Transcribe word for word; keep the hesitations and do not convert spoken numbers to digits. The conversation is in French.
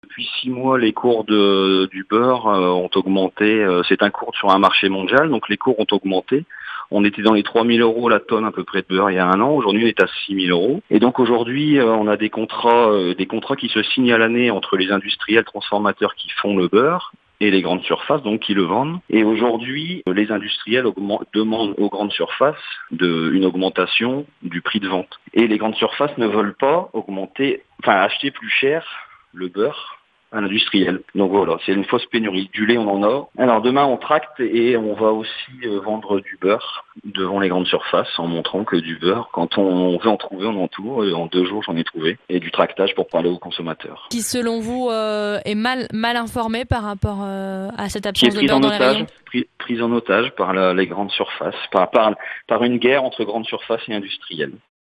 Depuis six mois, les cours de, du beurre euh, ont augmenté. Euh, c'est un cours sur un marché mondial, donc les cours ont augmenté. On était dans les trois mille euros la tonne à peu près de beurre il y a un an. Aujourd'hui, on est à six mille euros. Et donc aujourd'hui, euh, on a des contrats, euh, des contrats qui se signent à l'année entre les industriels transformateurs qui font le beurre et les grandes surfaces, donc qui le vendent. Et aujourd'hui, euh, les industriels augmentent, demandent aux grandes surfaces de, une augmentation du prix de vente. Et les grandes surfaces ne veulent pas augmenter, enfin acheter plus cher le beurre à l'industriel. Donc voilà, c'est une fausse pénurie. Du lait, on en a. Alors demain, on tracte et on va aussi euh, vendre du beurre devant les grandes surfaces en montrant que du beurre, quand on veut en trouver, on en trouve. En deux jours, j'en ai trouvé. Et du tractage pour parler aux consommateurs. Qui, selon vous, euh, est mal, mal informé par rapport euh, à cette Qui est absence de prise beurre en dans les otage, rayons? pris, prise en otage par la, les grandes surfaces, par, par, par une guerre entre grandes surfaces et industriels.